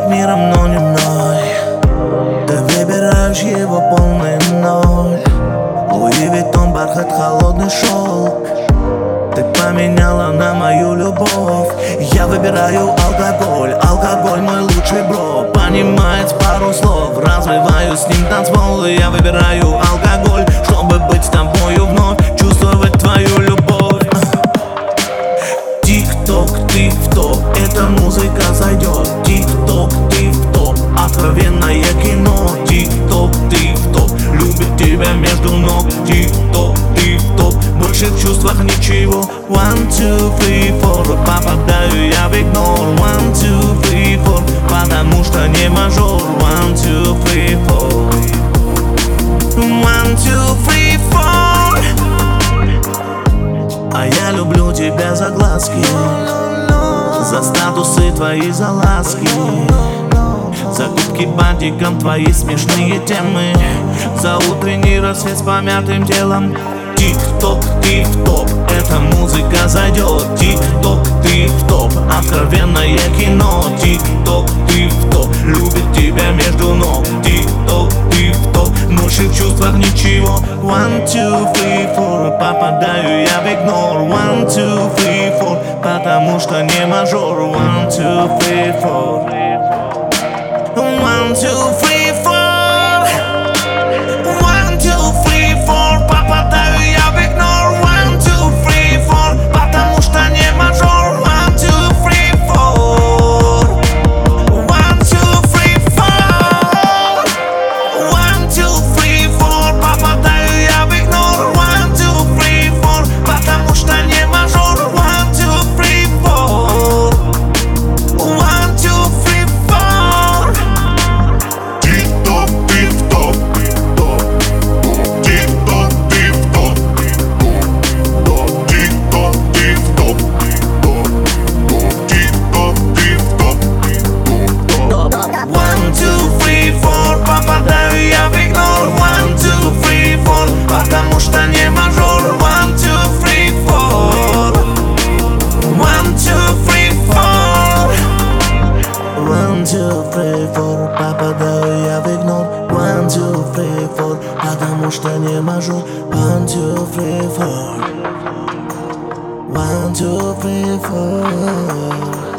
правит миром, но не мной. Ты выбираешь его полный ноль. Луи Виттон, бархат, холодный шелк. Ты поменяла на мою любовь. Я выбираю алкоголь. Алкоголь мой лучший бро. Понимает пару слов. Развиваю с ним танцпол. Я выбираю алкоголь, чтобы быть с тобою вновь, чувствовать твою любовь. Тик-ток, ты в топ, эта музыка зайдет. Тик-ток, ты в топ, откровенное кино. Тик-ток, ты в топ, любит тебя между ног. Тик-ток, ты в топ, больше в чувствах ничего. 1, 2, 3, 4, попадаю я в игнор. 1, 2, 3, 4, потому что не мажор. 1, 2, 3, 4. 1, 2, 3, 4. А я люблю тебя за глазки, за статусы твои, за ласки, за губки бантиком, твои смешные темы, за утренний рассвет с помятым телом. Тик-ток, ты в топ, эта музыка зайдет. Тик-ток, ты в топ, откровенное кино. Тик-ток, ты в топ, любит тебя между ног. Тик-ток, ты в топ, больше в чувствах ничего. 1, 2, 3, 4, попадаю я в игнор. 1, 2, 3, 4, потому что не мажор. 1, 2, 3, 4. 1, 2, 3, 4. 1, 2, 3, 4, попадаю я в игнор. 1, 2, 3, 4, потому что не мажор. 1, 2, 3, 4. 1, 2, 3, 4. 1, 2, 3, 4, попадаю я в игнор. 1, 2, 3, 4, потому что не мажор. 1, 2, 3, 4. 1, 2, 3, 4. Тик-ток, ты в топ. Тик-ток, ты в топ. Тик-ток, ты в топ. Тик-ток, ты в топ. 1, 2, 3, 4, попадаю я в игнор. 1, 2, 3, 4, потому что не мажор. 1, 2, 3, 4. 1, 2, 3, 4. 1, 2, 3, 4, попадаю я в игнор. 1, 2, 3, 4, потому что не мажор. 1, 2, 3, 4. 1, 2, 3, 4.